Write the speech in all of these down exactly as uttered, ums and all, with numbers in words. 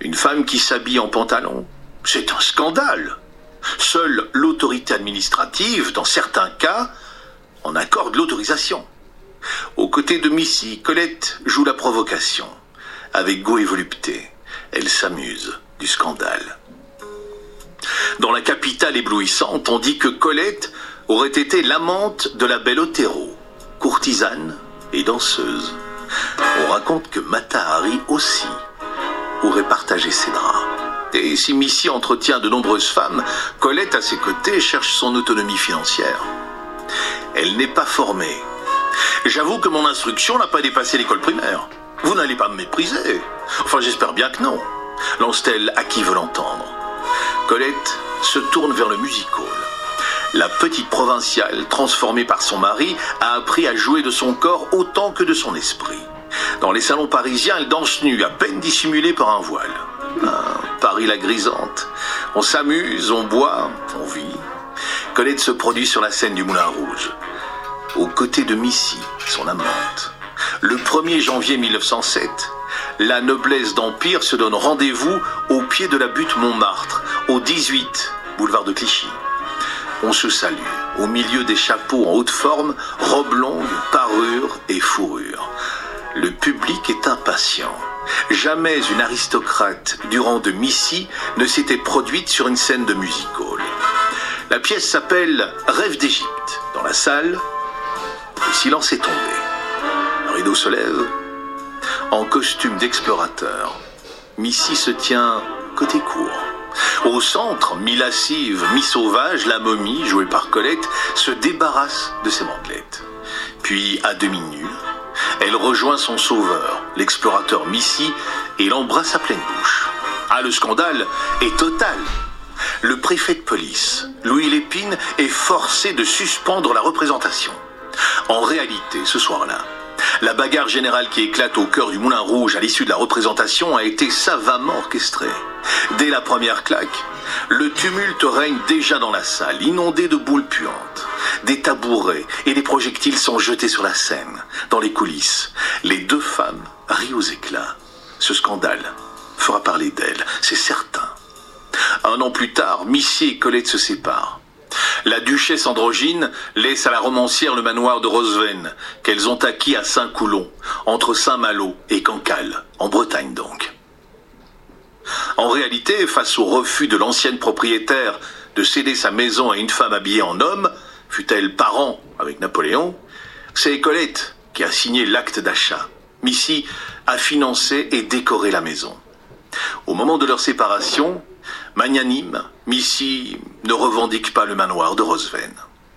Une femme qui s'habille en pantalon, c'est un scandale. Seule l'autorité administrative, dans certains cas, en accorde l'autorisation. Aux côtés de Missy, Colette joue la provocation. Avec goût et volupté, elle s'amuse du scandale. Dans la capitale éblouissante, on dit que Colette aurait été l'amante de la belle Otero, courtisane et danseuse. On raconte que Mata Hari aussi aurait partagé ses draps. Et si Missy entretient de nombreuses femmes, Colette, à ses côtés, cherche son autonomie financière. Elle n'est pas formée. J'avoue que mon instruction n'a pas dépassé l'école primaire. Vous n'allez pas me mépriser. Enfin, j'espère bien que non. Lance-t-elle à qui veut l'entendre. Colette se tourne vers le music-hall. La petite provinciale, transformée par son mari, a appris à jouer de son corps autant que de son esprit. Dans les salons parisiens, elle danse nue, à peine dissimulée par un voile. Ah, Paris la grisante. On s'amuse, on boit, on vit. Colette se produit sur la scène du Moulin Rouge, aux côtés de Missy, son amante. Le premier janvier mille neuf cent sept, la noblesse d'Empire se donne rendez-vous au pied de la butte Montmartre, au dix-huit, boulevard de Clichy. On se salue, au milieu des chapeaux en haute forme, robes longues, parures et fourrures. Le public est impatient. Jamais une aristocrate du rang de Missy ne s'était produite sur une scène de music-hall. La pièce s'appelle « Rêve d'Égypte ». Dans la salle, le silence est tombé. Le rideau se lève. En costume d'explorateur, Missy se tient côté cour. Au centre, mi-lascive, mi-sauvage, la momie, jouée par Colette, se débarrasse de ses bandelettes. Puis, à demi nue, elle rejoint son sauveur, l'explorateur Missy, et l'embrasse à pleine bouche. Ah, le scandale est total. Le préfet de police, Louis Lépine, est forcé de suspendre la représentation. En réalité, ce soir-là, la bagarre générale qui éclate au cœur du Moulin Rouge à l'issue de la représentation a été savamment orchestrée. Dès la première claque, le tumulte règne déjà dans la salle, inondé de boules puantes. Des tabourets et des projectiles sont jetés sur la scène. Dans les coulisses, les deux femmes rient aux éclats. Ce scandale fera parler d'elles, c'est certain. Un an plus tard, Missy et Colette se séparent. La duchesse androgyne laisse à la romancière le manoir de Rosven, qu'elles ont acquis à Saint-Coulon, entre Saint-Malo et Cancale, en Bretagne donc. En réalité, face au refus de l'ancienne propriétaire de céder sa maison à une femme habillée en homme, fût-elle parent avec Napoléon, c'est Colette qui a signé l'acte d'achat. Missy a financé et décoré la maison. Au moment de leur séparation, magnanime, Missy ne revendique pas le manoir de Rosven.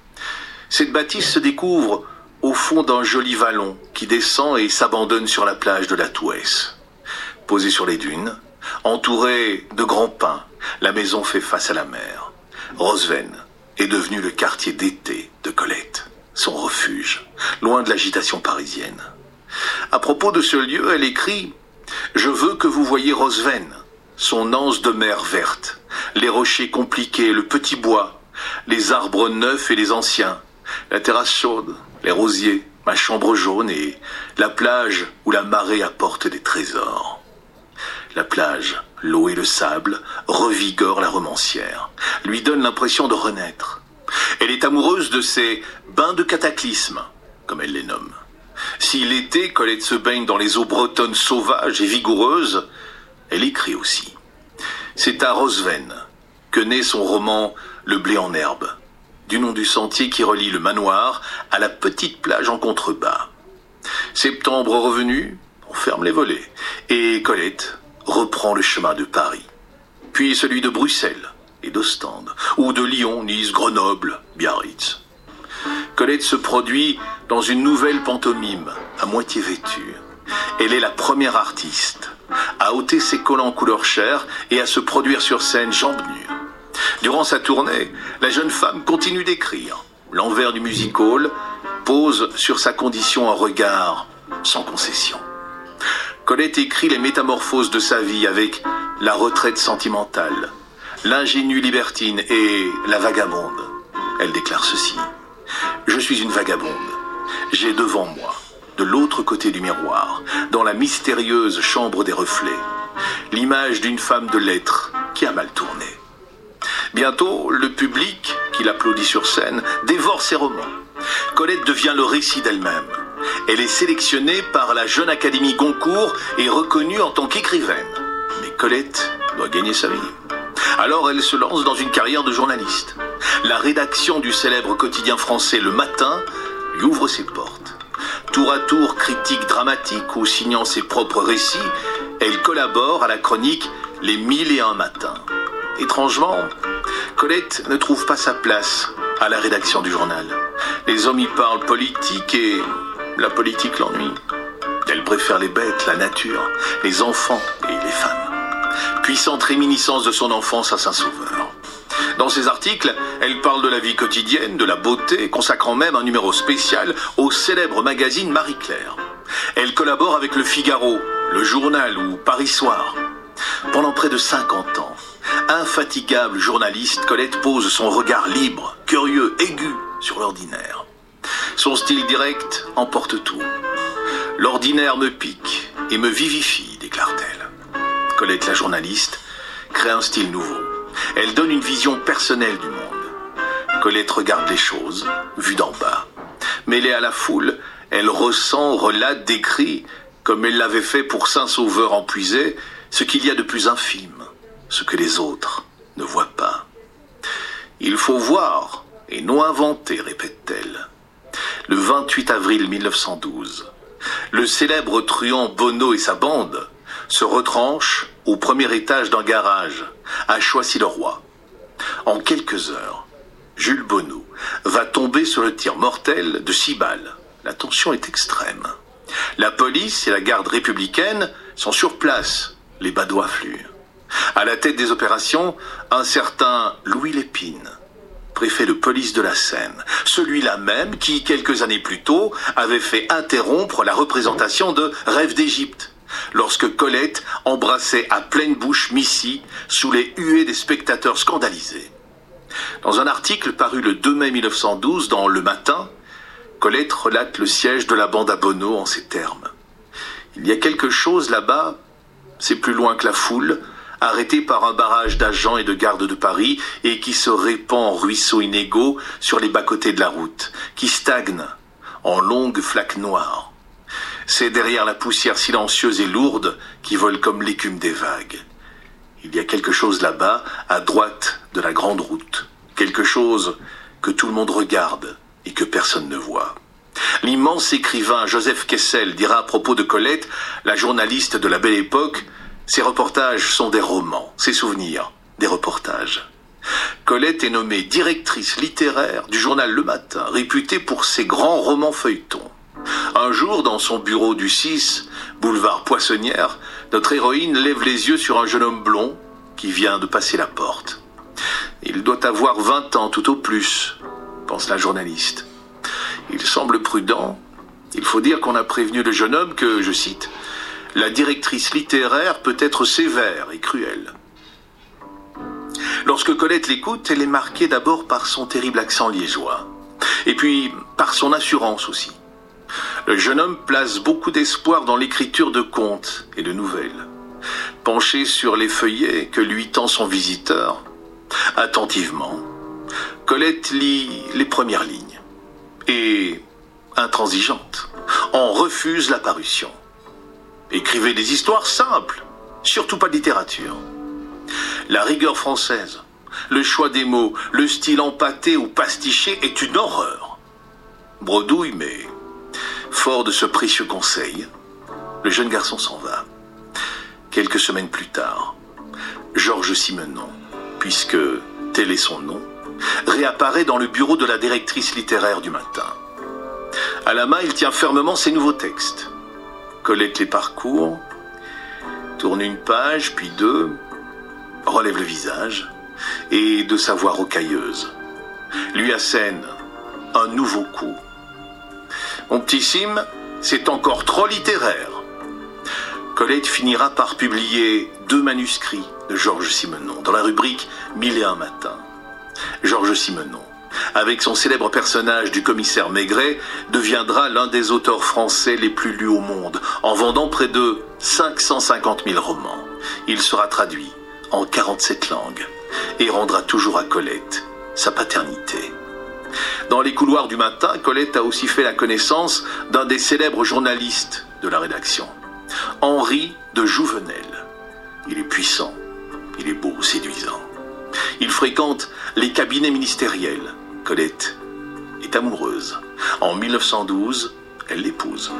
Cette bâtisse se découvre au fond d'un joli vallon qui descend et s'abandonne sur la plage de la Touesse. Posée sur les dunes, entourée de grands pins, la maison fait face à la mer. Rosven est devenu le quartier d'été de Colette, son refuge, loin de l'agitation parisienne. À propos de ce lieu, elle écrit « Je veux que vous voyiez Rosven, son anse de mer verte, les rochers compliqués, le petit bois, les arbres neufs et les anciens, la terrasse chaude, les rosiers, ma chambre jaune et la plage où la marée apporte des trésors. » La plage, l'eau et le sable revigorent la romancière, lui donnent l'impression de renaître. Elle est amoureuse de ces bains de cataclysme, comme elle les nomme. Si l'été, Colette se baigne dans les eaux bretonnes sauvages et vigoureuses, elle écrit aussi. C'est à Rosven que naît son roman « Le blé en herbe », du nom du sentier qui relie le manoir à la petite plage en contrebas. Septembre revenu, on ferme les volets, et Colette reprend le chemin de Paris, puis celui de Bruxelles et d'Ostende, ou de Lyon, Nice, Grenoble, Biarritz. Colette se produit dans une nouvelle pantomime, à moitié vêtue. Elle est la première artiste à ôter ses collants couleur chair et à se produire sur scène jambes nues. Durant sa tournée, la jeune femme continue d'écrire. L'envers du music-hall pose sur sa condition un regard sans concession. Colette écrit les métamorphoses de sa vie avec la retraite sentimentale, l'ingénue libertine et la vagabonde. Elle déclare ceci. « Je suis une vagabonde. J'ai devant moi, de l'autre côté du miroir, dans la mystérieuse chambre des reflets, l'image d'une femme de lettres qui a mal tourné. Bientôt, le public, qui l'applaudit sur scène, dévore ses romans. Colette devient le récit d'elle-même. Elle est sélectionnée par la Jeune Académie Goncourt et reconnue en tant qu'écrivaine. Mais Colette doit gagner sa vie. Alors elle se lance dans une carrière de journaliste. La rédaction du célèbre quotidien français Le Matin lui ouvre ses portes. Tour à tour critique dramatique ou signant ses propres récits, elle collabore à la chronique Les Mille et Un Matins. Étrangement, Colette ne trouve pas sa place à la rédaction du journal. Les hommes y parlent politique et la politique l'ennuie. Elle préfère les bêtes, la nature, les enfants et les femmes. Puissante réminiscence de son enfance à Saint-Sauveur. Dans ses articles, elle parle de la vie quotidienne, de la beauté, consacrant même un numéro spécial au célèbre magazine Marie-Claire. Elle collabore avec Le Figaro, Le Journal ou Paris Soir. Pendant près de cinquante ans, infatigable journaliste, Colette pose son regard libre, curieux, aigu sur l'ordinaire. Son style direct emporte tout. « L'ordinaire me pique et me vivifie », déclare-t-elle. Colette, la journaliste, crée un style nouveau. Elle donne une vision personnelle du monde. Colette regarde les choses, vues d'en bas. Mêlée à la foule, elle ressent, relate, décrit, comme elle l'avait fait pour Saint-Sauveur en Puisée, ce qu'il y a de plus infime, ce que les autres ne voient pas. Il faut voir et non inventer, répète-t-elle. Le vingt-huit avril mille neuf cent douze, le célèbre truand Bonneau et sa bande se retranchent au premier étage d'un garage à Choisy-le-Roi. En quelques heures, Jules Bonneau va tomber sur le tir mortel de six balles. La tension est extrême. La police et la garde républicaine sont sur place. Les badauds affluent. À la tête des opérations, un certain Louis Lépine, préfet de police de la Seine, celui-là même qui, quelques années plus tôt, avait fait interrompre la représentation de Rêve d'Égypte, lorsque Colette embrassait à pleine bouche Missy sous les huées des spectateurs scandalisés. Dans un article paru le deux mai mille neuf cent douze dans Le Matin, Colette relate le siège de la bande à Bonneau en ces termes. « Il y a quelque chose là-bas, c'est plus loin que la foule, arrêté par un barrage d'agents et de gardes de Paris et qui se répand en ruisseaux inégaux sur les bas-côtés de la route, qui stagne en longues flaques noires. C'est derrière la poussière silencieuse et lourde qui vole comme l'écume des vagues. Il y a quelque chose là-bas, à droite de la grande route, quelque chose que tout le monde regarde et que personne ne voit. » L'immense écrivain Joseph Kessel dira à propos de Colette, la journaliste de la Belle Époque, « Ses reportages sont des romans, ses souvenirs, des reportages. » Colette est nommée directrice littéraire du journal Le Matin, réputée pour ses grands romans feuilletons. Un jour, dans son bureau du six, boulevard Poissonnière, notre héroïne lève les yeux sur un jeune homme blond qui vient de passer la porte. « Il doit avoir vingt ans tout au plus », pense la journaliste. Il semble prudent. Il faut dire qu'on a prévenu le jeune homme que, je cite, « la directrice littéraire peut être sévère et cruelle ». Lorsque Colette l'écoute, elle est marquée d'abord par son terrible accent liégeois, et puis par son assurance aussi. Le jeune homme place beaucoup d'espoir dans l'écriture de contes et de nouvelles. Penché sur les feuillets que lui tend son visiteur, attentivement, Colette lit les premières lignes. Et, intransigeante, en refuse la parution. Écrivez des histoires simples, surtout pas de littérature. La rigueur française, le choix des mots, le style empâté ou pastiché est une horreur. Bredouille, mais fort de ce précieux conseil, le jeune garçon s'en va. Quelques semaines plus tard, Georges Simenon, puisque tel est son nom, réapparaît dans le bureau de la directrice littéraire du Matin. À la main, il tient fermement ses nouveaux textes. Colette les parcourt, tourne une page, puis deux, relève le visage, et de sa voix rocailleuse, lui assène un nouveau coup. « Mon petit Sim, c'est encore trop littéraire. » Colette finira par publier deux manuscrits de Georges Simenon dans la rubrique « Mille et un matins ». Georges Simenon, avec son célèbre personnage du commissaire Maigret, deviendra l'un des auteurs français les plus lus au monde, en vendant près de cinq cent cinquante mille romans. Il sera traduit en quarante-sept langues et rendra toujours à Colette sa paternité. Dans les couloirs du matin, Colette a aussi fait la connaissance d'un des célèbres journalistes de la rédaction, Henri de Jouvenel. Il est puissant, il est beau, séduisant. Il fréquente les cabinets ministériels. Colette est amoureuse. En mille neuf cent douze, elle l'épouse.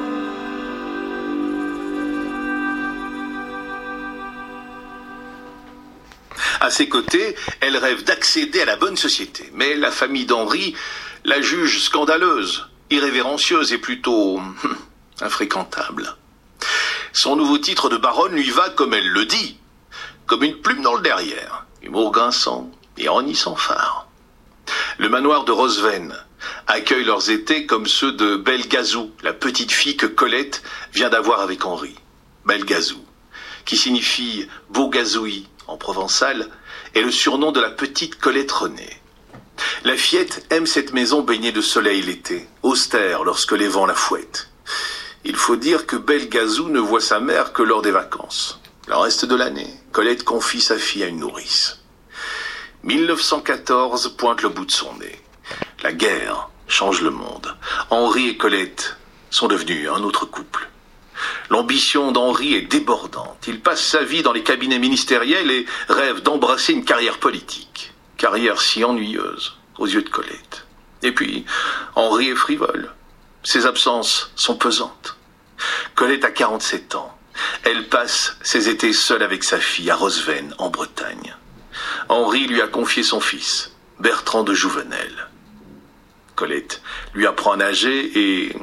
À ses côtés, elle rêve d'accéder à la bonne société. Mais la famille d'Henri la juge scandaleuse, irrévérencieuse et plutôt hum, infréquentable. Son nouveau titre de baronne lui va, comme elle le dit, comme une plume dans le derrière. Humour grinçant, ironie sans phare. Le manoir de Rosven accueille leurs étés comme ceux de Belgazou, la petite fille que Colette vient d'avoir avec Henri. Belgazou, qui signifie beau gazouillis en provençal, est le surnom de la petite Colette Renée. La fillette aime cette maison baignée de soleil l'été, austère lorsque les vents la fouettent. Il faut dire que Belgazou ne voit sa mère que lors des vacances. Le reste de l'année, Colette confie sa fille à une nourrice. mille neuf cent quatorze pointe le bout de son nez. La guerre change le monde. Henri et Colette sont devenus un autre couple. L'ambition d'Henri est débordante. Il passe sa vie dans les cabinets ministériels et rêve d'embrasser une carrière politique. Carrière si ennuyeuse aux yeux de Colette. Et puis, Henri est frivole. Ses absences sont pesantes. Colette a quarante-sept ans. Elle passe ses étés seule avec sa fille à Rosven, en Bretagne. Henri lui a confié son fils, Bertrand de Jouvenel. Colette lui apprend à nager et...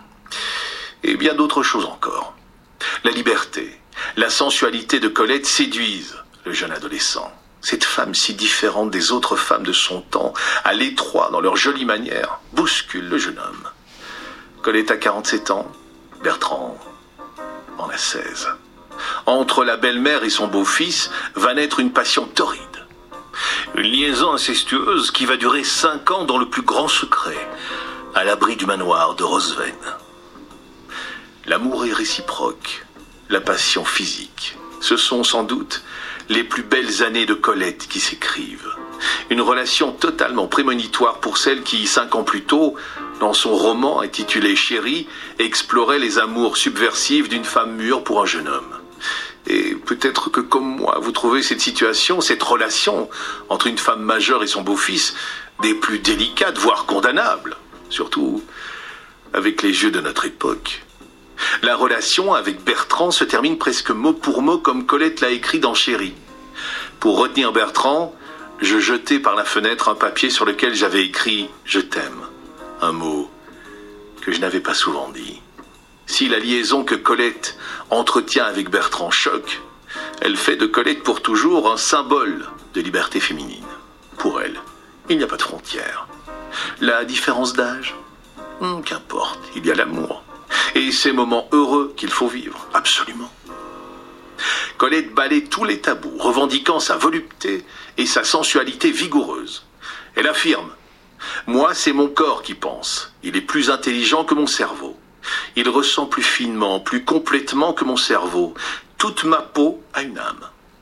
et bien d'autres choses encore. La liberté, la sensualité de Colette séduisent le jeune adolescent. Cette femme si différente des autres femmes de son temps, à l'étroit dans leurs jolies manières, bouscule le jeune homme. Colette a quarante-sept ans, Bertrand en a seize. Entre la belle-mère et son beau-fils va naître une passion torride. Une liaison incestueuse qui va durer cinq ans dans le plus grand secret, à l'abri du manoir de Rosven. L'amour est réciproque, la passion physique. Ce sont sans doute les plus belles années de Colette qui s'écrivent. Une relation totalement prémonitoire pour celle qui, cinq ans plus tôt, dans son roman intitulé Chérie, explorait les amours subversives d'une femme mûre pour un jeune homme. Et peut-être que comme moi, vous trouvez cette situation, cette relation entre une femme majeure et son beau-fils, des plus délicates, voire condamnables, surtout avec les yeux de notre époque. La relation avec Bertrand se termine presque mot pour mot comme Colette l'a écrit dans Chérie. Pour retenir Bertrand, je jetai par la fenêtre un papier sur lequel j'avais écrit « Je t'aime », un mot que je n'avais pas souvent dit. Si la liaison que Colette entretient avec Bertrand choque, elle fait de Colette pour toujours un symbole de liberté féminine. Pour elle, il n'y a pas de frontières. La différence d'âge, hum, qu'importe, il y a l'amour. Et ces moments heureux qu'il faut vivre, absolument. Colette balaie tous les tabous, revendiquant sa volupté et sa sensualité vigoureuse. Elle affirme « Moi, c'est mon corps qui pense. Il est plus intelligent que mon cerveau. Il ressent plus finement, plus complètement que mon cerveau. Toute ma peau a une âme. »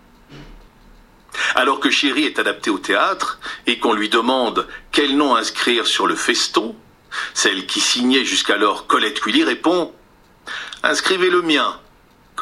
Alors que Chérie est adaptée au théâtre et qu'on lui demande quel nom inscrire sur le feston, celle qui signait jusqu'alors Colette Cuilly répond « Inscrivez le mien, Colette. »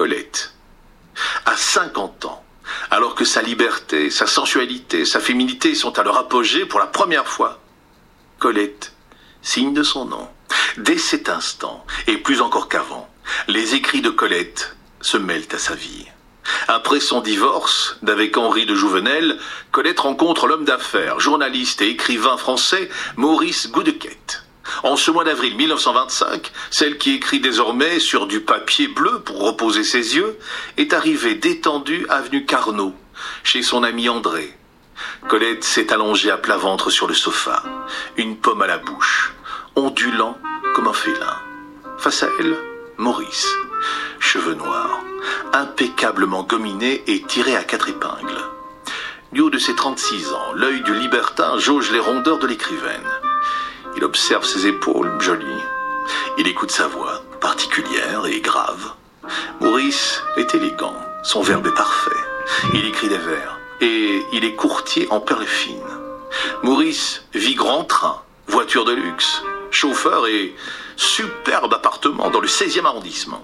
À cinquante ans, alors que sa liberté, sa sensualité, sa féminité sont à leur apogée pour la première fois, Colette signe de son nom. Dès cet instant, et plus encore qu'avant, les écrits de Colette se mêlent à sa vie. Après son divorce d'avec Henri de Jouvenel, Colette rencontre l'homme d'affaires, journaliste et écrivain français Maurice Goudequette. En ce mois d'avril mille neuf cent vingt-cinq, celle qui écrit désormais sur du papier bleu pour reposer ses yeux, est arrivée détendue avenue Carnot, chez son ami André. Colette s'est allongée à plat ventre sur le sofa, une pomme à la bouche, ondulant comme un félin. Face à elle, Maurice, cheveux noirs, impeccablement gominé et tiré à quatre épingles. Du haut de ses trente-six ans, l'œil du libertin jauge les rondeurs de l'écrivaine. Il observe ses épaules, jolies. Il écoute sa voix, particulière et grave. Maurice est élégant, Son verbe est parfait. Il écrit des vers. Et il est courtier en perles fines. Maurice vit grand train, voiture de luxe, chauffeur et superbe appartement dans le seizième arrondissement.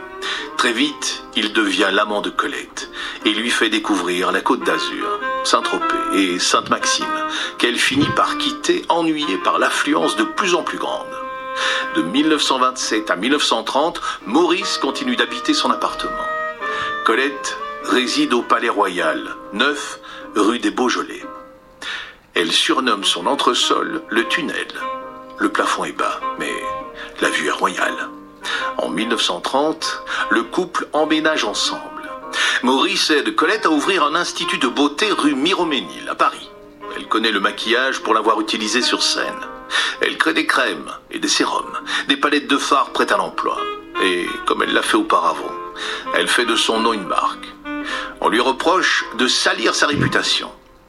Très vite, il devient l'amant de Colette et lui fait découvrir la Côte d'Azur, Saint-Tropez et Sainte-Maxime, qu'elle finit par quitter, ennuyée par l'affluence de plus en plus grande. De mille neuf cent vingt-sept à mille neuf cent trente, Maurice continue d'habiter son appartement. Colette réside au Palais Royal, neuf rue des Beaujolais. Elle surnomme son entresol le tunnel. Le plafond est bas, mais la vue est royale. En mille neuf cent trente, le couple emménage ensemble. Maurice aide Colette à ouvrir un institut de beauté rue Miromesnil, à Paris. Elle connaît le maquillage pour l'avoir utilisé sur scène. Elle crée des crèmes et des sérums, des palettes de fard prêtes à l'emploi. Et comme elle l'a fait auparavant, elle fait de son nom une marque. On lui reproche de salir sa réputation.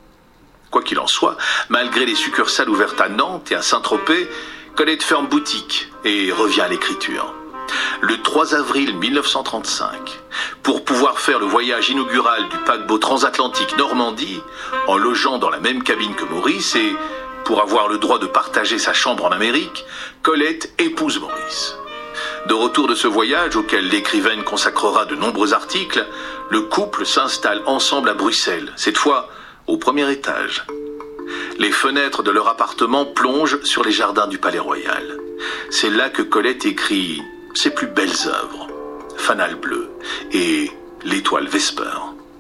Quoi qu'il en soit, malgré les succursales ouvertes à Nantes et à Saint-Tropez, Colette ferme boutique et revient à l'écriture. Le trois avril mille neuf cent trente-cinq, pour pouvoir faire le voyage inaugural du paquebot transatlantique Normandie, en logeant dans la même cabine que Maurice et pour avoir le droit de partager sa chambre en Amérique, Colette épouse Maurice. De retour de ce voyage, auquel l'écrivaine consacrera de nombreux articles, le couple s'installe ensemble à Bruxelles, cette fois au premier étage. Les fenêtres de leur appartement plongent sur les jardins du Palais Royal. C'est là que Colette écrit ses plus belles œuvres, Fanal bleu et L'étoile Vesper.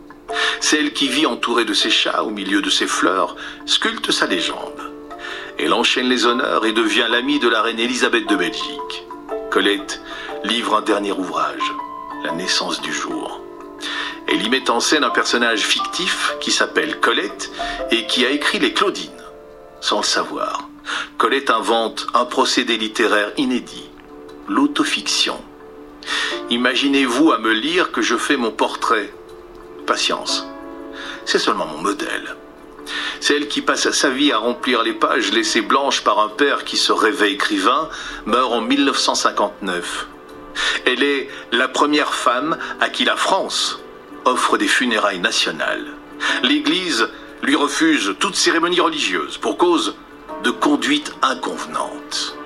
Celle qui vit entourée de ses chats au milieu de ses fleurs sculpte sa légende. Elle enchaîne les honneurs et devient l'amie de la reine Élisabeth de Belgique. Colette livre un dernier ouvrage, La naissance du jour. Elle y met en scène un personnage fictif qui s'appelle Colette et qui a écrit les Claudines. Sans le savoir, Colette invente un procédé littéraire inédit, l'autofiction. Imaginez-vous à me lire que je fais mon portrait. Patience, c'est seulement mon modèle. Celle qui passe sa vie à remplir les pages laissées blanches par un père qui se rêvait écrivain meurt en mille neuf cent cinquante-neuf. Elle est la première femme à qui la France offre des funérailles nationales. L'Église lui refuse toute cérémonie religieuse pour cause de conduite inconvenante.